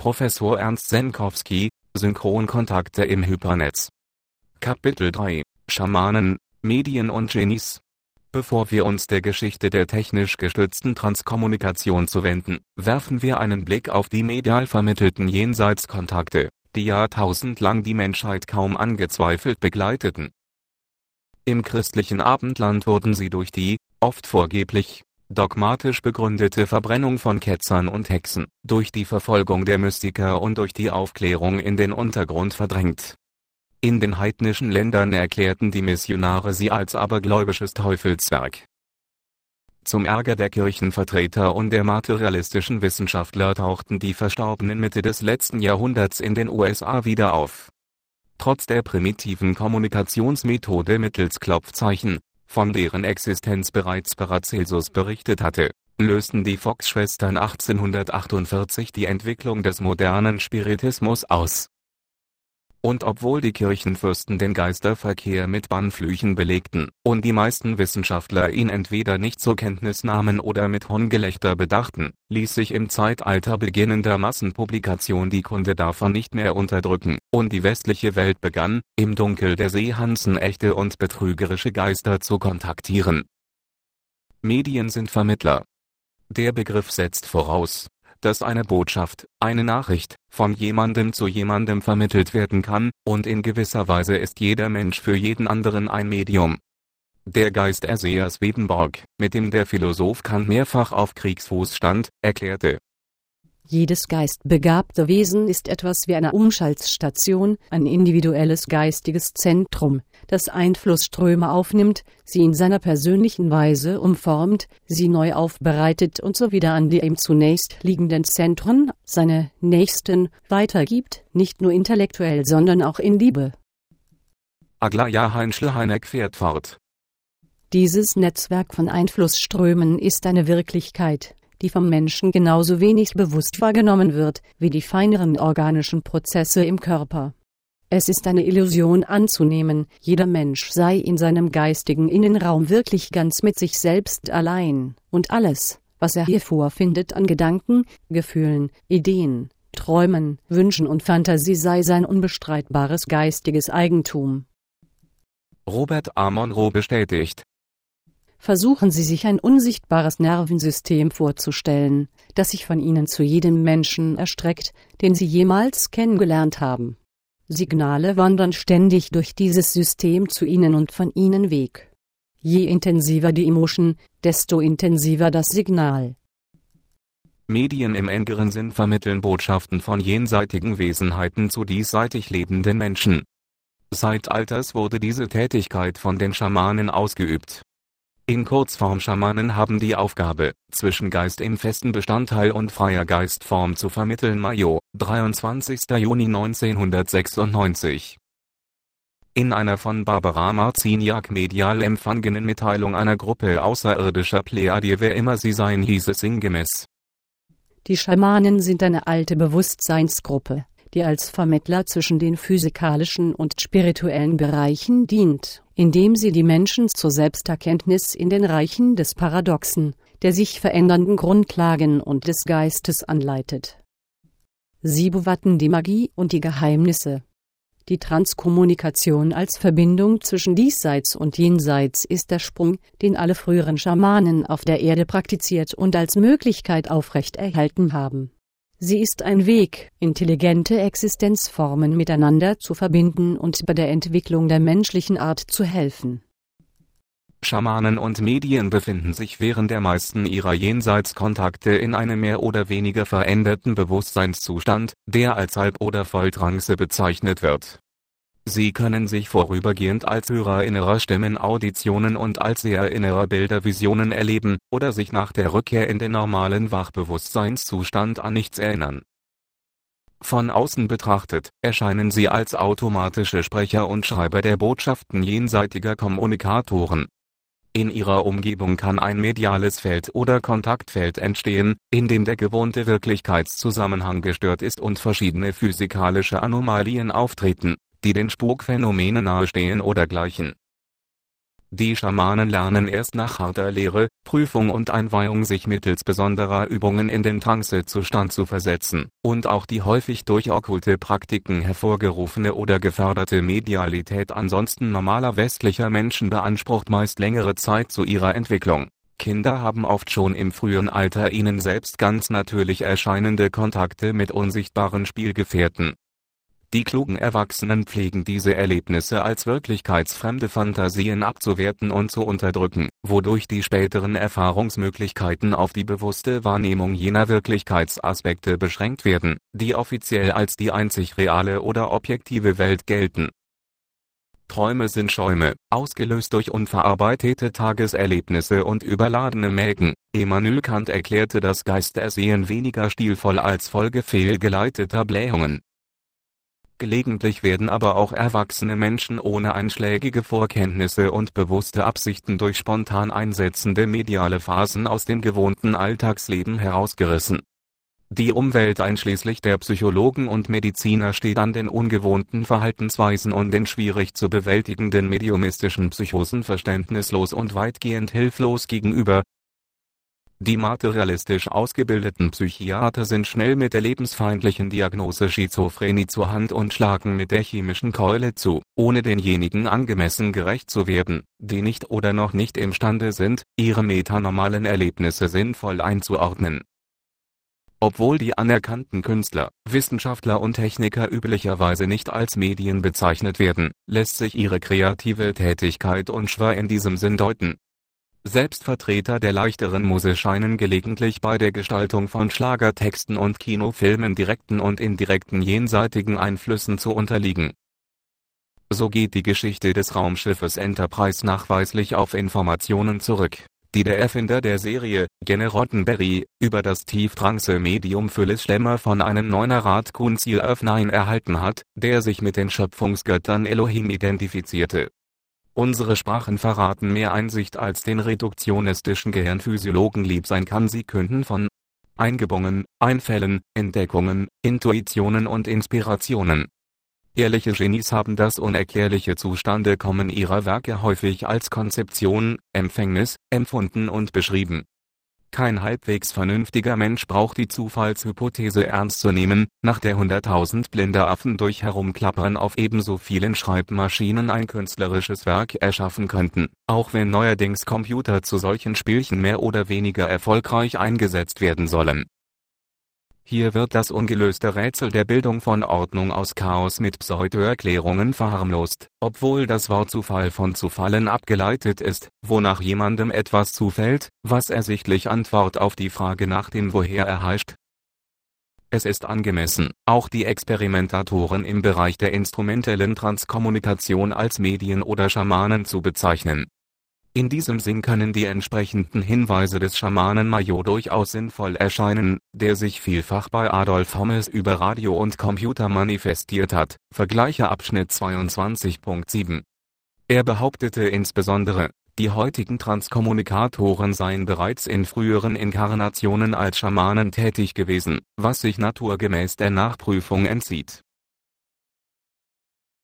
Professor Ernst Senkowski, Synchronkontakte im Hypernetz. Kapitel 3 – Schamanen, Medien und Genies. Bevor wir uns der Geschichte der technisch gestützten Transkommunikation zuwenden, werfen wir einen Blick auf die medial vermittelten Jenseitskontakte, die jahrtausendlang die Menschheit kaum angezweifelt begleiteten. Im christlichen Abendland wurden sie durch die, oft vorgeblich, dogmatisch begründete Verbrennung von Ketzern und Hexen, durch die Verfolgung der Mystiker und durch die Aufklärung in den Untergrund verdrängt. In den heidnischen Ländern erklärten die Missionare sie als abergläubisches Teufelswerk. Zum Ärger der Kirchenvertreter und der materialistischen Wissenschaftler tauchten die Verstorbenen Mitte des letzten Jahrhunderts in den USA wieder auf. Trotz der primitiven Kommunikationsmethode mittels Klopfzeichen, von deren Existenz bereits Paracelsus berichtet hatte, lösten die Fox-Schwestern 1848 die Entwicklung des modernen Spiritismus aus. Und obwohl die Kirchenfürsten den Geisterverkehr mit Bannflüchen belegten, und die meisten Wissenschaftler ihn entweder nicht zur Kenntnis nahmen oder mit Hohngelächter bedachten, ließ sich im Zeitalter beginnender Massenpublikation die Kunde davon nicht mehr unterdrücken, und die westliche Welt begann, im Dunkel der Seehansen echte und betrügerische Geister zu kontaktieren. Medien sind Vermittler. Der Begriff setzt voraus, dass eine Botschaft, eine Nachricht, von jemandem zu jemandem vermittelt werden kann, und in gewisser Weise ist jeder Mensch für jeden anderen ein Medium. Der Geisterseher Swedenborg, mit dem der Philosoph Kant mehrfach auf Kriegsfuß stand, erklärte: Jedes geistbegabte Wesen ist etwas wie eine Umschaltstation, ein individuelles geistiges Zentrum, das Einflussströme aufnimmt, sie in seiner persönlichen Weise umformt, sie neu aufbereitet und so wieder an die ihm zunächst liegenden Zentren, seine Nächsten, weitergibt, nicht nur intellektuell, sondern auch in Liebe. Aglaja Heinschel-Heineck fährt fort. Dieses Netzwerk von Einflussströmen ist eine Wirklichkeit, die vom Menschen genauso wenig bewusst wahrgenommen wird, wie die feineren organischen Prozesse im Körper. Es ist eine Illusion anzunehmen, jeder Mensch sei in seinem geistigen Innenraum wirklich ganz mit sich selbst allein, und alles, was er hier vorfindet an Gedanken, Gefühlen, Ideen, Träumen, Wünschen und Fantasie sei sein unbestreitbares geistiges Eigentum. Robert A. Monroe bestätigt: Versuchen Sie sich ein unsichtbares Nervensystem vorzustellen, das sich von Ihnen zu jedem Menschen erstreckt, den Sie jemals kennengelernt haben. Signale wandern ständig durch dieses System zu Ihnen und von Ihnen weg. Je intensiver die Emotion, desto intensiver das Signal. Medien im engeren Sinn vermitteln Botschaften von jenseitigen Wesenheiten zu diesseitig lebenden Menschen. Seit Alters wurde diese Tätigkeit von den Schamanen ausgeübt. In Kurzform: Schamanen haben die Aufgabe, zwischen Geist im festen Bestandteil und freier Geistform zu vermitteln. Mayo, 23. Juni 1996. In einer von Barbara Marciniak medial empfangenen Mitteilung einer Gruppe außerirdischer Plejadier, wer immer sie seien, hieß es sinngemäß: Die Schamanen sind eine alte Bewusstseinsgruppe, die als Vermittler zwischen den physikalischen und spirituellen Bereichen dient, indem sie die Menschen zur Selbsterkenntnis in den Reichen des Paradoxen, der sich verändernden Grundlagen und des Geistes anleitet. Sie bewahrten die Magie und die Geheimnisse. Die Transkommunikation als Verbindung zwischen Diesseits und Jenseits ist der Sprung, den alle früheren Schamanen auf der Erde praktiziert und als Möglichkeit aufrechterhalten haben. Sie ist ein Weg, intelligente Existenzformen miteinander zu verbinden und bei der Entwicklung der menschlichen Art zu helfen. Schamanen und Medien befinden sich während der meisten ihrer Jenseitskontakte in einem mehr oder weniger veränderten Bewusstseinszustand, der als Halb- oder Volltrance bezeichnet wird. Sie können sich vorübergehend als Hörer innerer Stimmen, Auditionen und als Seher innerer Bilder, Visionen erleben, oder sich nach der Rückkehr in den normalen Wachbewusstseinszustand an nichts erinnern. Von außen betrachtet, erscheinen sie als automatische Sprecher und Schreiber der Botschaften jenseitiger Kommunikatoren. In ihrer Umgebung kann ein mediales Feld oder Kontaktfeld entstehen, in dem der gewohnte Wirklichkeitszusammenhang gestört ist und verschiedene physikalische Anomalien auftreten, die den Spukphänomenen nahestehen oder gleichen. Die Schamanen lernen erst nach harter Lehre, Prüfung und Einweihung sich mittels besonderer Übungen in den Trancezustand zu versetzen, und auch die häufig durch okkulte Praktiken hervorgerufene oder geförderte Medialität ansonsten normaler westlicher Menschen beansprucht meist längere Zeit zu ihrer Entwicklung. Kinder haben oft schon im frühen Alter ihnen selbst ganz natürlich erscheinende Kontakte mit unsichtbaren Spielgefährten. Die klugen Erwachsenen pflegen diese Erlebnisse als wirklichkeitsfremde Fantasien abzuwerten und zu unterdrücken, wodurch die späteren Erfahrungsmöglichkeiten auf die bewusste Wahrnehmung jener Wirklichkeitsaspekte beschränkt werden, die offiziell als die einzig reale oder objektive Welt gelten. Träume sind Schäume, ausgelöst durch unverarbeitete Tageserlebnisse und überladene Mägen. Immanuel Kant erklärte das Geistersehen weniger stilvoll als Folge fehlgeleiteter Blähungen. Gelegentlich werden aber auch erwachsene Menschen ohne einschlägige Vorkenntnisse und bewusste Absichten durch spontan einsetzende mediale Phasen aus dem gewohnten Alltagsleben herausgerissen. Die Umwelt einschließlich der Psychologen und Mediziner steht an den ungewohnten Verhaltensweisen und den schwierig zu bewältigenden mediumistischen Psychosen verständnislos und weitgehend hilflos gegenüber. Die materialistisch ausgebildeten Psychiater sind schnell mit der lebensfeindlichen Diagnose Schizophrenie zur Hand und schlagen mit der chemischen Keule zu, ohne denjenigen angemessen gerecht zu werden, die nicht oder noch nicht imstande sind, ihre metanormalen Erlebnisse sinnvoll einzuordnen. Obwohl die anerkannten Künstler, Wissenschaftler und Techniker üblicherweise nicht als Medien bezeichnet werden, lässt sich ihre kreative Tätigkeit unschwer in diesem Sinn deuten. Selbst Vertreter der leichteren Muse scheinen gelegentlich bei der Gestaltung von Schlagertexten und Kinofilmen direkten und indirekten jenseitigen Einflüssen zu unterliegen. So geht die Geschichte des Raumschiffes Enterprise nachweislich auf Informationen zurück, die der Erfinder der Serie, Gene Roddenberry, über das Tieftrance-Medium Phyllis Schlemmer von einem Neunerat Kunzil F9 erhalten hat, der sich mit den Schöpfungsgöttern Elohim identifizierte. Unsere Sprachen verraten mehr Einsicht als den reduktionistischen Gehirnphysiologen lieb sein kann. Sie künden von Eingebungen, Einfällen, Entdeckungen, Intuitionen und Inspirationen. Ehrliche Genies haben das unerklärliche Zustandekommen ihrer Werke häufig als Konzeption, Empfängnis, empfunden und beschrieben. Kein halbwegs vernünftiger Mensch braucht die Zufallshypothese ernst zu nehmen, nach der 100.000 blinde Affen durch Herumklappern auf ebenso vielen Schreibmaschinen ein künstlerisches Werk erschaffen könnten, auch wenn neuerdings Computer zu solchen Spielchen mehr oder weniger erfolgreich eingesetzt werden sollen. Hier wird das ungelöste Rätsel der Bildung von Ordnung aus Chaos mit Pseudo-Erklärungen verharmlost, obwohl das Wort Zufall von Zufallen abgeleitet ist, wonach jemandem etwas zufällt, was ersichtlich Antwort auf die Frage nach dem Woher erheischt. Es ist angemessen, auch die Experimentatoren im Bereich der instrumentellen Transkommunikation als Medien oder Schamanen zu bezeichnen. In diesem Sinn können die entsprechenden Hinweise des Schamanen Major durchaus sinnvoll erscheinen, der sich vielfach bei Adolf Hommes über Radio und Computer manifestiert hat. Vergleiche Abschnitt 22.7. Er behauptete insbesondere, die heutigen Transkommunikatoren seien bereits in früheren Inkarnationen als Schamanen tätig gewesen, was sich naturgemäß der Nachprüfung entzieht.